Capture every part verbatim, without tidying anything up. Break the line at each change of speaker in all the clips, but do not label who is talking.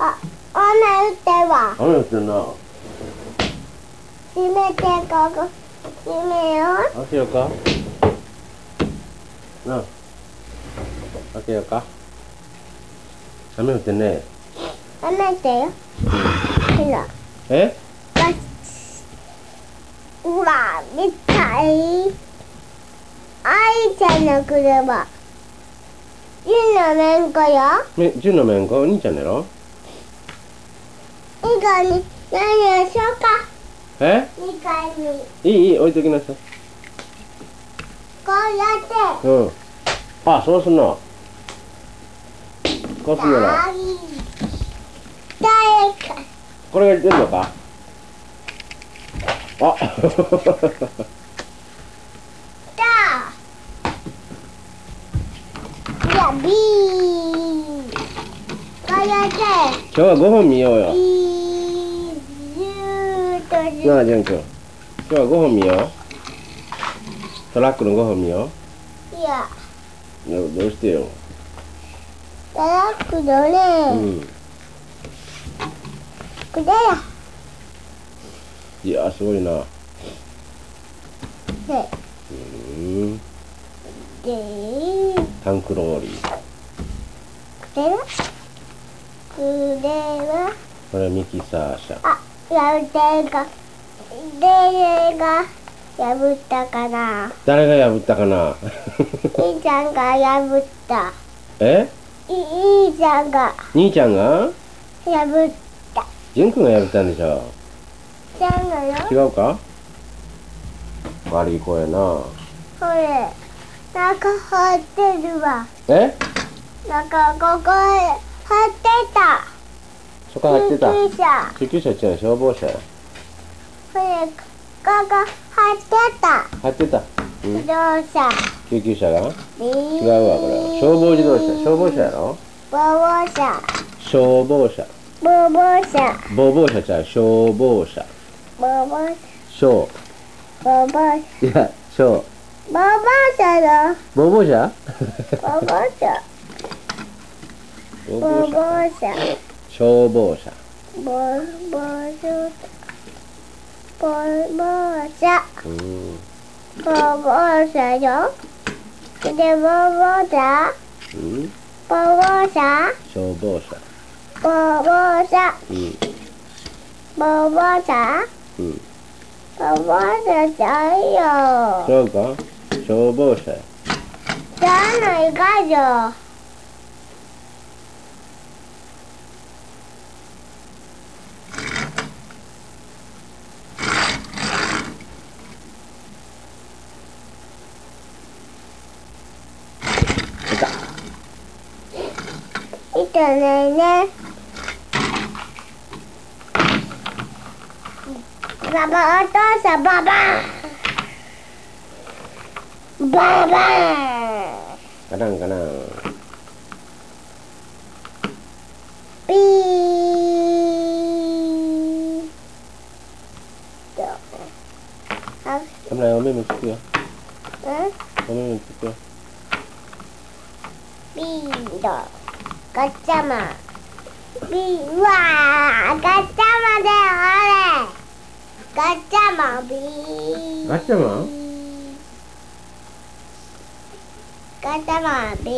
あ、雨降ってるわ。
雨降ってんな。
閉めて、ここ。閉めよう。
開けようかなあ。開けようか。雨降ってんね。
雨降ってよ。ほら。
え？
うわ、見たい。愛ちゃんの車。純のめんこよ。
え、純のめんこ、お兄ちゃんだろ。
にかいに何をしようか。
え？
にかいに。
いいいい、置いときなさい。
こうやって。
うん。あ、そうすんの。こうすんなら。
誰か。
これが出るのか。あ。
いや、ビー。こうやって。
今日はごほん見ようよ。
ビー。ずーっと。
なあ、じゅんくん。今日はごほん見よう。トラックのごほん見よ
いや。
う。いや、どうしてよ。
トラックのね。
うん。
これや。
いや、すごいな。
で。
うん。
で。
タンクローリー。
これは。これは。
これはミキサー車。
あ、やってか。誰が破ったかな。
誰が破ったかな。
兄ちゃんが破った。
え？
い兄ちゃんが
兄ちゃんが
破った。
じゅんくんが破ったんでしょ。
ちゃんのよ。
違うか。悪い子やな。
これ中入ってるわ。
え？
中ここへ入ってた。
そこ入ってた。
救急車。
救急車違う、消防車や。
これここ入ってた。
入ってた。うん。
自動車。
救急車が？違うわ、
違
これ。消防自動車、消防車やろ。
消防車。
消防車。
消防車。
消防車ちゃう、消防車。
消防車。
消。
消防車。
いや、消。
消防車だ。
消防車？
消防車。
消
消
防車。
防車。
消防車。
消防車。消防車。
うん。
消防車よ。で、消防車。
うん。
消防車。
消防車。
消防車。
うん。
消防車。
うん。
消防車じゃいよ。
そうか？消防車や。
じゃないかよ。いたねね。ババお父さんババンババン
カランカラン。
ピーとあ
危ない、お目目つくよ。
うん
お目目つくよ。
ピーとガッチャマンピーうわーガッチャマンだよあれガッチャマンピー
ガッチャマン？
ガッチャマンピ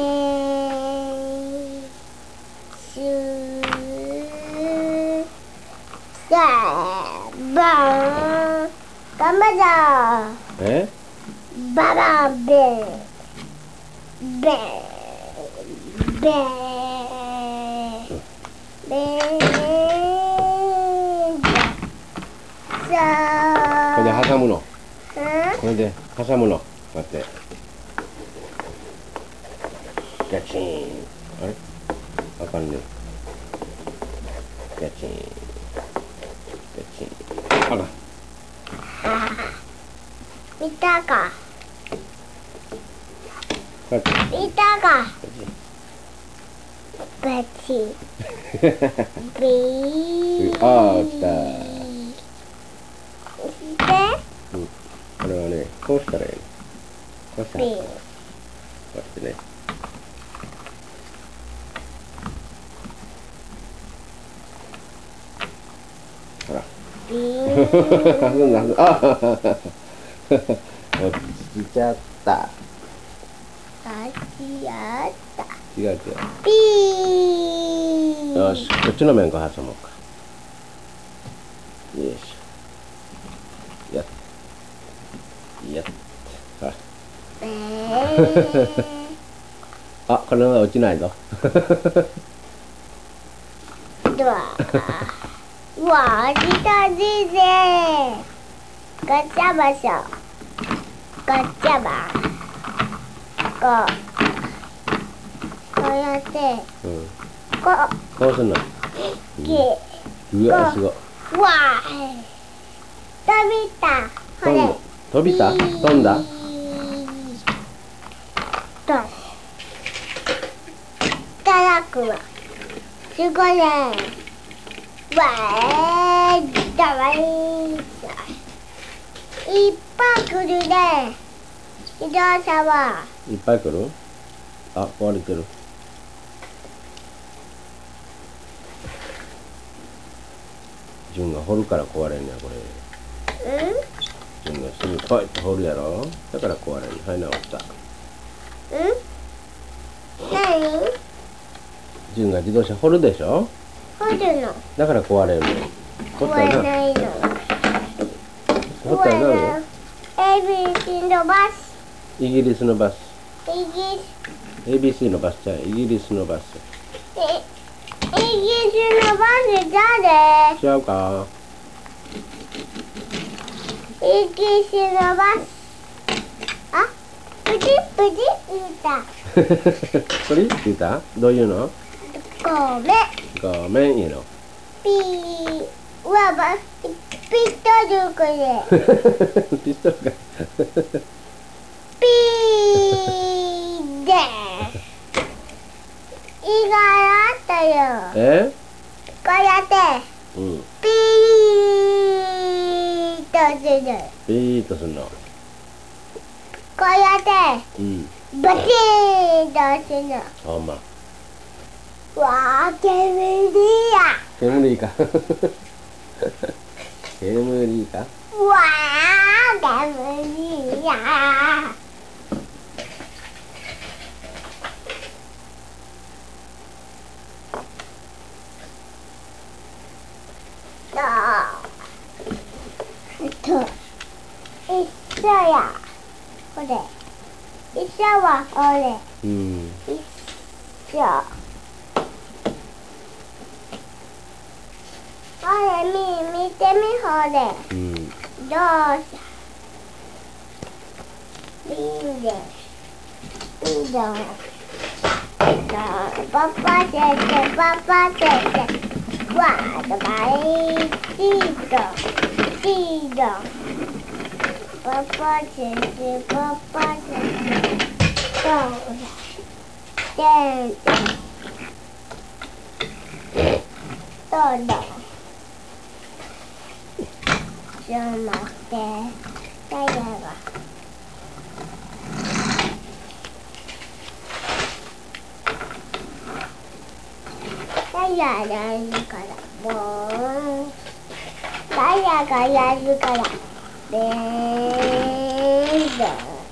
ーシューさあバーン頑張った
え？
ババンベンベンベンベンさあ
これで挟むの。
うん
これで挟むの。待って。ガチーン。あれ？あかんね。ガチーン。ガチーン。あら。
見たか
ガチ。
見たかバチビー
ああ、来た。
で
うん。これはね、こうしたらいいの。こうしたらいい。こうしてね。 ほら。
ビー
弾んだ、弾んだ。あ落ちちゃった。
あちやった。
違う違う。
ピー
よし、こっちの面こ挟もうか。よいしょ。やっ。やっ。ほら。
えー、
あ、これは落ちないぞ。
うわうわ落ちたじぜガチャバショガチャバこうこうやって、
うん。
こう
こうすんの。
き
うわ、すごい。
うわ飛びたこれ
飛びた飛んだ
とたらくわすごいねわーだわいいっぱい来るね自動車はい
っぱい来る。あ、壊れてる。純が掘るから壊れんねや、これ。
うん
純がすぐこうやって掘るやろ。だから壊れんね。はい、直った。
うん何
純が自動車掘るでしょ。
掘るの
だから壊れるの。掘ったよな。
壊れないの
掘ったよな。
エビシのバス
イギリスのバス。
イギリス
エービーシー のバスじゃん。イギリスのバス。
えイギリスのバス誰
違うか。
イギリスのバスあプチプチ言った
これ言ったどういうの。
ごめん
ごめんいいの。
ピーうわばピットルこれ
ピストルか。
ピーで意外あったよ
え
こうやって
うん。
ピーとする
ピーッとすんの。
こうやって
うん。
バチーとするの
ほんま。
わあ煙や
煙か。煙か。
うわあ煙やえっと一緒やこれ一緒はこれ
うん。
一緒ほれみ見てみほれ
うん。
どうしビンでビンドパパ先生パパ先生わーとかいチードチードパパ先生パパ先生どうだでどうだちょっと待ってタイヤがタイヤやるからボーンタイヤがやるからベーンド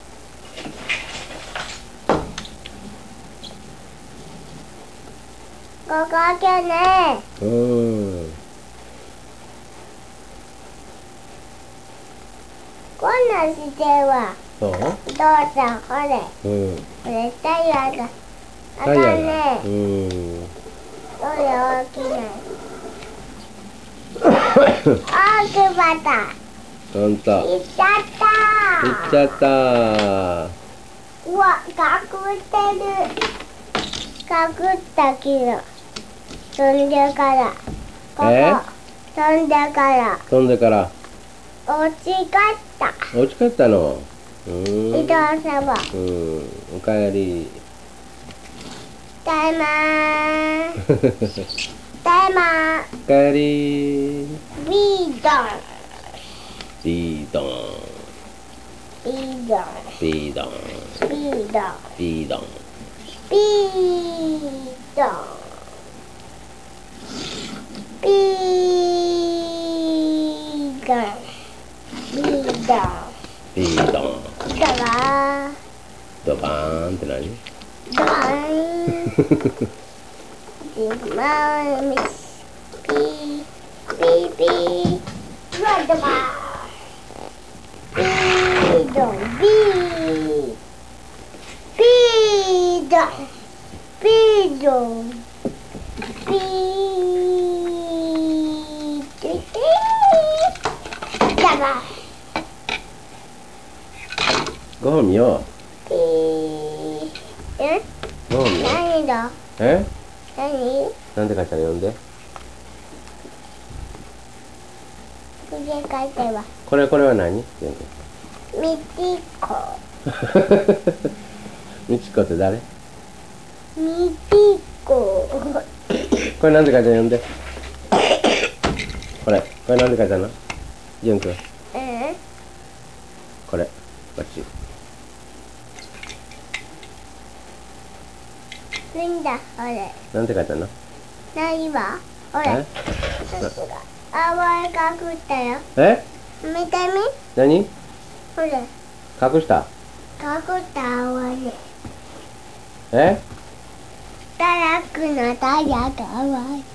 ここ開けね
うん。
こんなんしては
そう。
お父さんほれ
うん。
これタイヤがあかん
タイヤが。
ね
うん。
どれ大きない大くバタ
ほんと。
いっちゃった
いっちゃったー。
うわ隠ってる隠ったけど飛んでからこ
え
こ飛んでから
飛んでから
落ちかった
落ちかったの。うーん。
移動車は
うん。おかえり。
ただいまーただいまー
おかえり。
ビードン
ビードン。
ビードン
ビードン。
ビードン
ビードン。
ビードンビードン。ビードン。
ビードン。
ドバーン。
ドバーンって何？
ドバーン。マーミス。ピー。ピーピー。うわ、ドバーン。ビードン。ビー。ビードン。ビードン。ビー。ドゥドゥー。ドバーン。
ごほん見よ
ピー。え？
う。ごほん見よう。
何だ？
え？
何？
なんて書いてある？読んで。
上書いては。
これこれは何？読んで。
みちこ。
みちこって誰？
みちこ。
これなんて書いてある？読んで。これこれなんて書いてあるの？じゅんくん。
うん。
これこっち。
なんだこれ。
なんて書いてあるの？
何は？ほ
え？
ら。あ、わいかくったよ。
え？
見てみ。
何？
ほら。
隠した？
かくったわね。
え？
たらくのたやかわいい。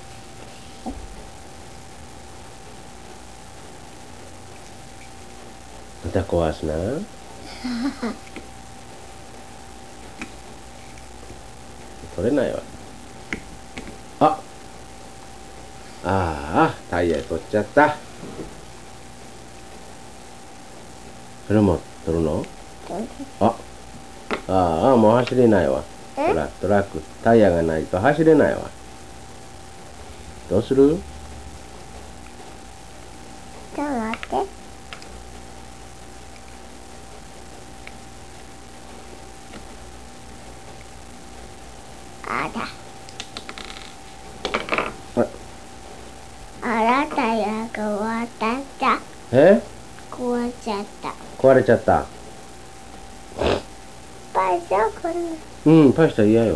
また壊すな。取れないわ。あ。ああ、タイヤ取っちゃった。それも取るの？あ。ああ、もう走れないわ。トラトラック、タイヤがないと走れないわ。どうする？
ちょっと待って。あら。あら、タイヤが終わったった。
え？
壊っちゃった。
壊れちゃった。
パイソこんな。
うん、パスタ嫌よ。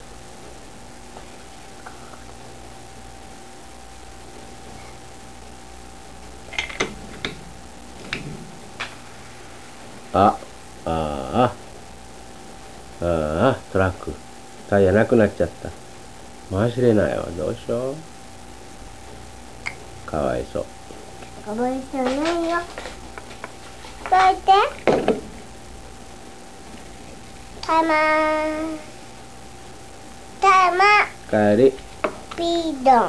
あ、ああ、ああ、トラック。タイヤなくなっちゃった。もう走れないわ。どうしよう。かわいそう。
かわいそうないよ。どいて。たまー。たま。
帰り。
ピードン。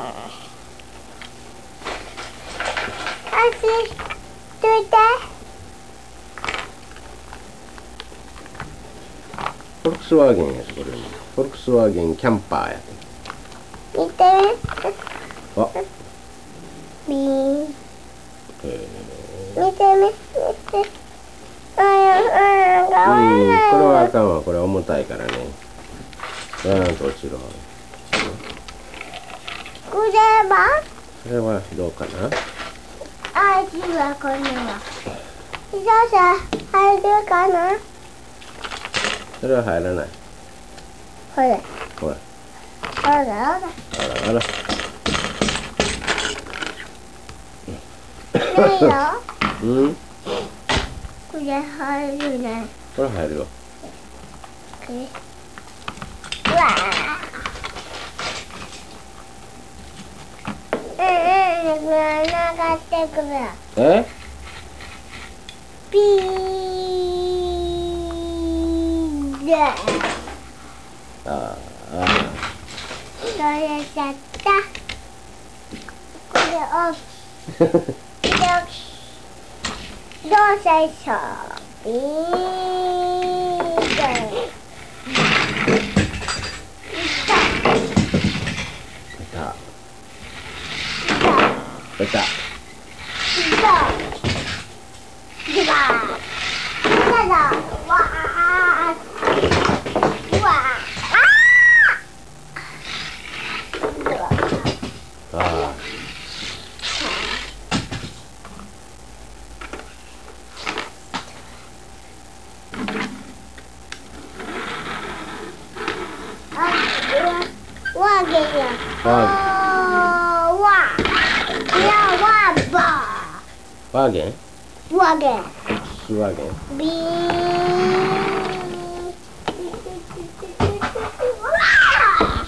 走っといて。
フォルクスワーゲンやし、これ。フォルクスワーゲンキャンパーや。
見てみ。
あ。
ビーン。
え
見てみ。見て。あや、あや、かわい
ー、うん、
い。
これはあかんわ。これ重たいからね。うんと落ちるわ。
これは。
それはどうかな。
あ、じはこれは。ひどさ、入るかな。
それは入らない。
ほら。
ほら。
ほら、ほら。
あらあら。
ないよ。
うん。
これ入るね。
これ入るよ。
これ。うわあ。うんうん、流ってくる。
え？
ピーで。
ああ。
取れちゃった。これを。どうせしょう。ピーで。
出た。
でばー。わあ。わあ。
ああ。
わげや。
わ
わ。やわば。
ワーゲン
ワゲン。
スワーゲン
ビーン。うわー。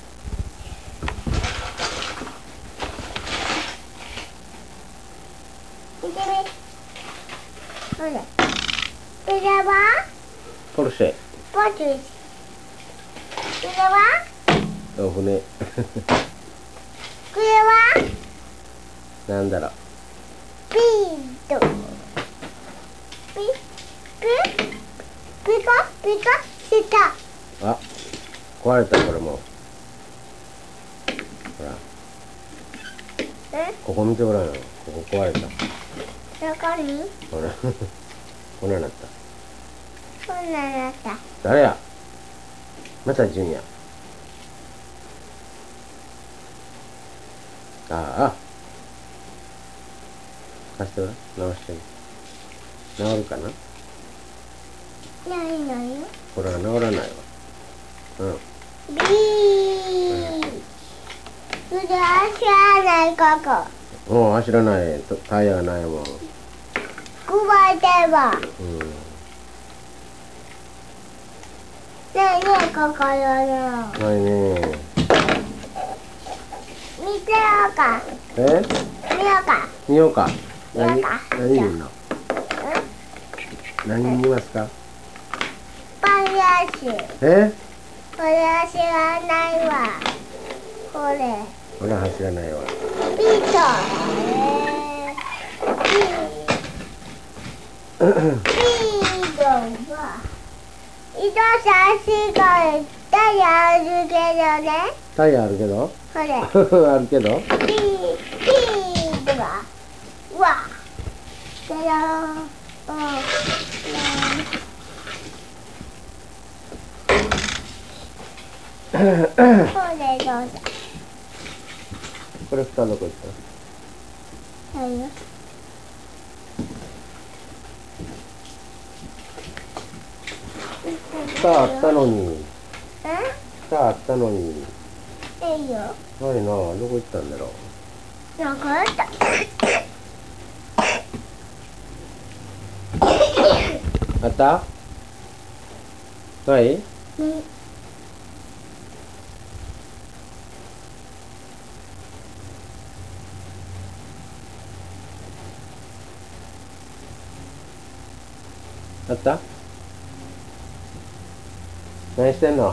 見てみ。ほら。これは
ポルシェ
ポチュチ。これは
お船
これは
なんだろう
ピート。ピピピカピカした。
あ壊れたこれもほら
え？
ここ見てごらんよここ壊れた
どこに？
ほらこんなになった
こんなのあった。
誰やまた純也ああ貸してごらん直してみ治るかな
ないのよ。
これは治らないわうん
ビー。それ足はないここ。
もう走らないとタイヤがないもん
くわえてるわ。
うん
ねえねえここよの。
ないね
見てようか。
え
見ようか。
見ようか何
見ようか。
何見るの何見ますか
パン足。
え
これ足がないわ。これ。
ほら走らないわ
ピート。ピートは。糸差しがタイヤあるけどね。
タイヤあるけど
これ。
あるけど
ピー、ピーは。わ。けど。うん。これどうぞ。
これ蓋どこ行っ
はいよ。
た蓋あったのに
え？
蓋あったのに
いいよ。
ないなどこ行ったんだろう
なんかあった。
あったない
うん。
あった何してんの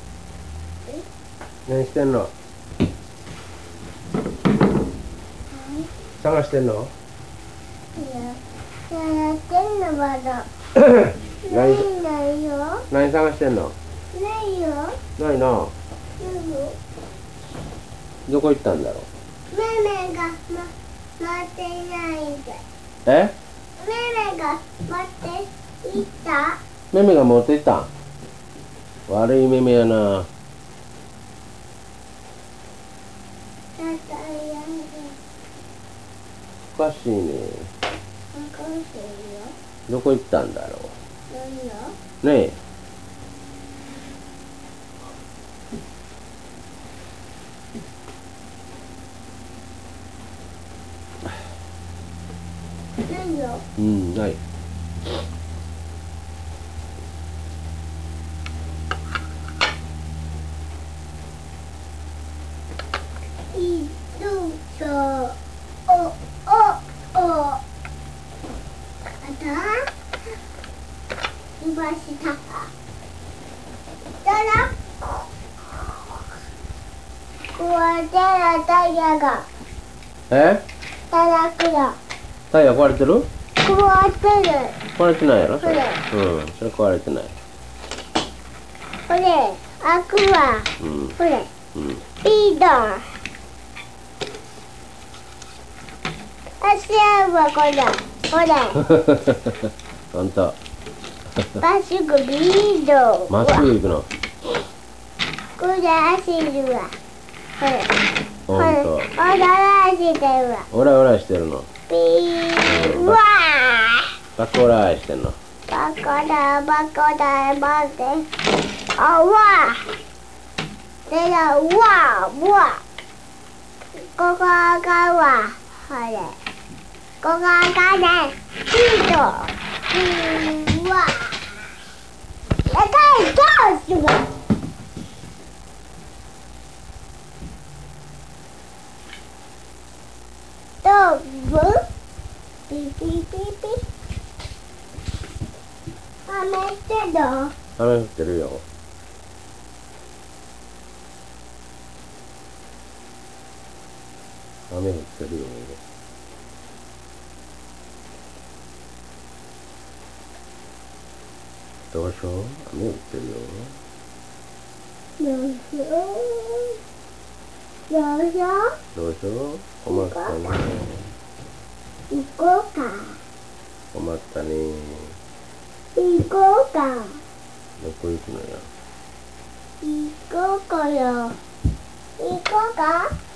何してんの探してんの
いや、やってんのまだ。な
何
いないよ。
何探してんの
ないよ。
ないな
うん。
どこ行ったんだろう
めめが、ま、待っていないで。
え
めめが待っていた。
メメが持っていったん悪いメメやな
だったらやんで。
おかしいね
わかんないよ。
どこ行ったんだろ
ないよ。
うねえ
ないよ。
うんない
いるぞ。お、お、お。あた。いました。だら。こわれたらタイヤが。
え
たらくら。
タイヤ壊れてる
こわってる。
壊れてないやろそれ
これ
うんそれ壊れてない
これ、開くわ。
うん
これ、
うん
ピードン。足はこれ。これ。
ほんと
まっすぐビードン。
まっすぐ行くの
これ足いるわ。これ。
ほん
これ。
と
おだらしてるわ。
オラオラしてるの
ピー。
うん
うわ
バックオラしてんの
ー。バカだ、バカだ、待って。あ、わー。でだ、うわー、うわー。ここ赤いわ。これ。 ここがね、ヒート。うわ。でかいガースが。どうぶ。ピピピピ。雨ってどう？
雨降ってるよ。雨降ってるよ。どうしよう？雨降ってるよ。
どうしよう。どうしよう。
どうしよう？困ったね。
行こうか。
困ったね。
行こうか。
どこ行くのよ。
行こうかよ。行こうか。